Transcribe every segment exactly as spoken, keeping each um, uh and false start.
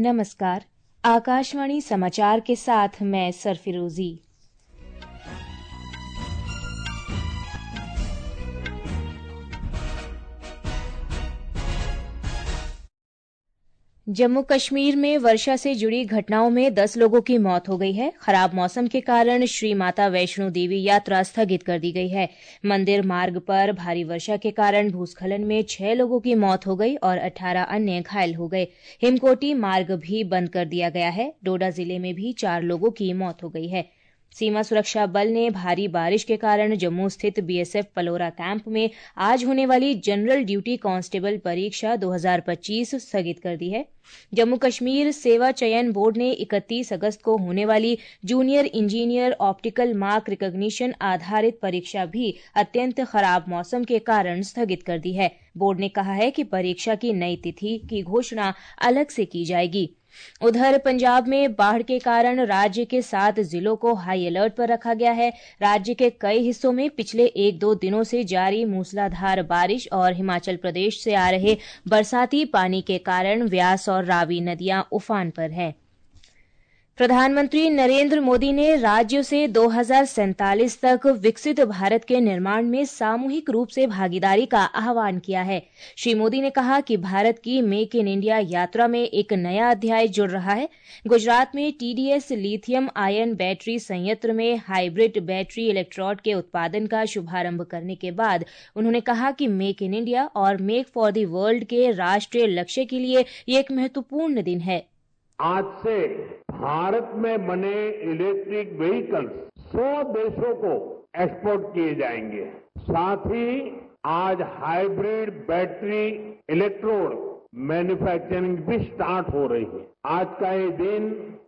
नमस्कार। आकाशवाणी समाचार के साथ मैं सरफिरोजी। जम्मू कश्मीर में वर्षा से जुड़ी घटनाओं में दस लोगों की मौत हो गई है। खराब मौसम के कारण श्री माता वैष्णो देवी यात्रा स्थगित कर दी गई है। मंदिर मार्ग पर भारी वर्षा के कारण भूस्खलन में छह लोगों की मौत हो गई और अठारह अन्य घायल हो गए। हिमकोटी मार्ग भी बंद कर दिया गया है। डोडा जिले में भी चार लोगों की मौत हो गई है। सीमा सुरक्षा बल ने भारी बारिश के कारण जम्मू स्थित बीएसएफ पलोरा कैंप में आज होने वाली जनरल ड्यूटी कांस्टेबल परीक्षा दो हज़ार पच्चीस स्थगित कर दी है। जम्मू कश्मीर सेवा चयन बोर्ड ने इकतीस अगस्त को होने वाली junior engineer optical mark recognition आधारित परीक्षा भी अत्यंत खराब मौसम के कारण स्थगित कर दी है। बोर्ड ने कहा है कि परीक्षा की नई तिथि की घोषणा अलग से की जाएगी। उधर पंजाब में बाढ़ के कारण राज्य के सात जिलों को हाई अलर्ट पर रखा गया है। राज्य के कई हिस्सों में पिछले एक दो दिनों से जारी मूसलाधार बारिश और हिमाचल प्रदेश से आ रहे बरसाती पानी के कारण व्यास और रावी नदियां उफान पर हैं। प्रधानमंत्री नरेंद्र मोदी ने राज्यों से दो हज़ार सैंतालीस तक विकसित भारत के निर्माण में सामूहिक रूप से भागीदारी का आह्वान किया है। श्री मोदी ने कहा कि भारत की मेक इन इंडिया यात्रा में एक नया अध्याय जुड़ रहा है। गुजरात में टीडीएस लिथियम आयन बैटरी संयंत्र में हाइब्रिड बैटरी इलेक्ट्रोड के उत्पादन का शुभारंभ करने के बाद उन्होंने कहा कि मेक इन इंडिया और मेक फॉर द वर्ल्ड के राष्ट्रीय लक्ष्य के लिए ये एक महत्वपूर्ण दिन है। आज से भारत में बने इलेक्ट्रिक व्हीकल्स सौ देशों को एक्सपोर्ट किए जाएंगे। साथ ही आज हाइब्रिड बैटरी इलेक्ट्रोड मैन्युफैक्चरिंग भी स्टार्ट हो रही है। आज का ये दिन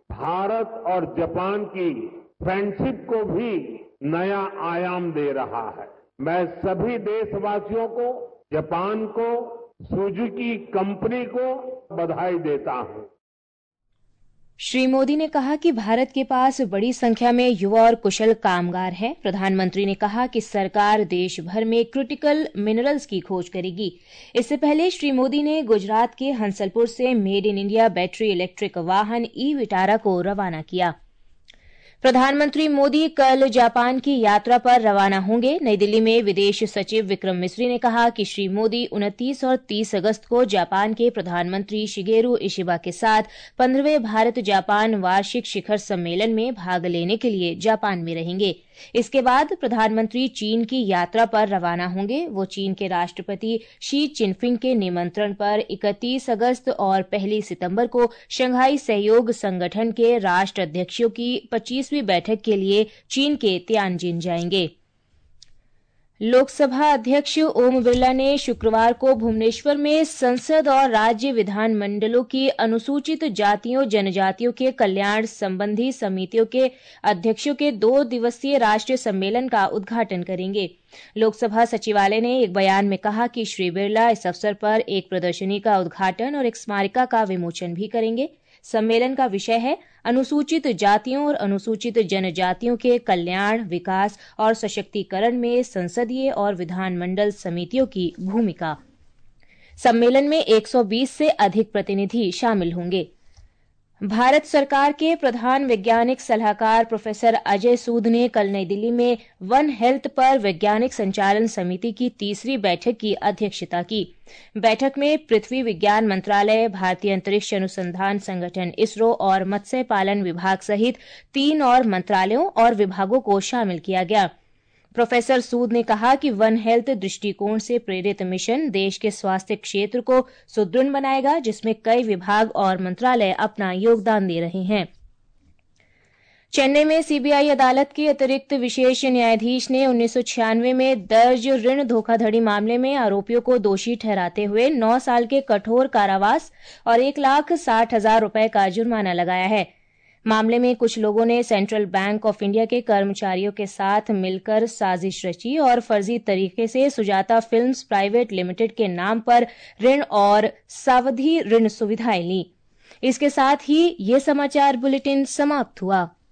भारत और जापान की फ्रेंडशिप को भी नया आयाम दे रहा है। मैं सभी देशवासियों को, जापान को, सुजुकी कंपनी को बधाई देता हूं। श्री मोदी ने कहा कि भारत के पास बड़ी संख्या में युवा और कुशल कामगार हैं। प्रधानमंत्री ने कहा कि सरकार देश भर में क्रिटिकल मिनरल्स की खोज करेगी। इससे पहले श्री मोदी ने गुजरात के हंसलपुर से made in India battery electric वाहन ई विटारा को रवाना किया। प्रधानमंत्री मोदी कल जापान की यात्रा पर रवाना होंगे। नई दिल्ली में विदेश सचिव विक्रम मिस्री ने कहा कि श्री मोदी उनतीस और तीस अगस्त को जापान के प्रधानमंत्री शिगेरू इशिबा के साथ पंद्रहवें भारत जापान वार्षिक शिखर सम्मेलन में भाग लेने के लिए जापान में रहेंगे। इसके बाद प्रधानमंत्री चीन की यात्रा पर रवाना होंगे। वो चीन के राष्ट्रपति शी चिनफिंग के निमंत्रण पर इकतीस अगस्त और पहली सितंबर को शंघाई सहयोग संगठन के राष्ट्र अध्यक्षों की पच्चीसवीं बैठक के लिए चीन के तियानजिन जाएंगे। लोकसभा अध्यक्ष ओम बिरला ने शुक्रवार को भुवनेश्वर में संसद और राज्य विधानमंडलों की अनुसूचित जातियों जनजातियों के कल्याण संबंधी समितियों के अध्यक्षों के दो दिवसीय राष्ट्रीय सम्मेलन का उद्घाटन करेंगे। लोकसभा सचिवालय ने एक बयान में कहा कि श्री बिरला इस अवसर पर एक प्रदर्शनी का उद्घाटन और एक स्मारिका का विमोचन भी करेंगे। सम्मेलन का विषय है अनुसूचित जातियों और अनुसूचित जनजातियों के कल्याण, विकास और सशक्तिकरण में संसदीय और विधानमंडल समितियों की भूमिका। सम्मेलन में एक सौ बीस से अधिक प्रतिनिधि शामिल होंगे। भारत सरकार के प्रधान वैज्ञानिक सलाहकार प्रोफेसर अजय सूद ने कल नई दिल्ली में वन हेल्थ पर वैज्ञानिक संचालन समिति की तीसरी बैठक की अध्यक्षता की। बैठक में पृथ्वी विज्ञान मंत्रालय, भारतीय अंतरिक्ष अनुसंधान संगठन इसरो और मत्स्य पालन विभाग सहित तीन और मंत्रालयों और विभागों को शामिल किया गया। प्रोफेसर सूद ने कहा कि वन हेल्थ दृष्टिकोण से प्रेरित मिशन देश के स्वास्थ्य क्षेत्र को सुदृढ़ बनाएगा, जिसमें कई विभाग और मंत्रालय अपना योगदान दे रहे हैं। चेन्नई में सीबीआई अदालत के अतिरिक्त विशेष न्यायाधीश ने उन्नीस सौ छियानवे में दर्ज ऋण धोखाधड़ी मामले में आरोपियों को दोषी ठहराते हुए नौ साल के कठोर कारावास और एक लाख साठ हजार रुपए का जुर्माना लगाया है। मामले में कुछ लोगों ने सेंट्रल बैंक ऑफ इंडिया के कर्मचारियों के साथ मिलकर साजिश रची और फर्जी तरीके से सुजाता फिल्म्स प्राइवेट लिमिटेड के नाम पर ऋण और सावधि ऋण सुविधाएं ली। इसके साथ ही ये समाचार बुलेटिन समाप्त हुआ।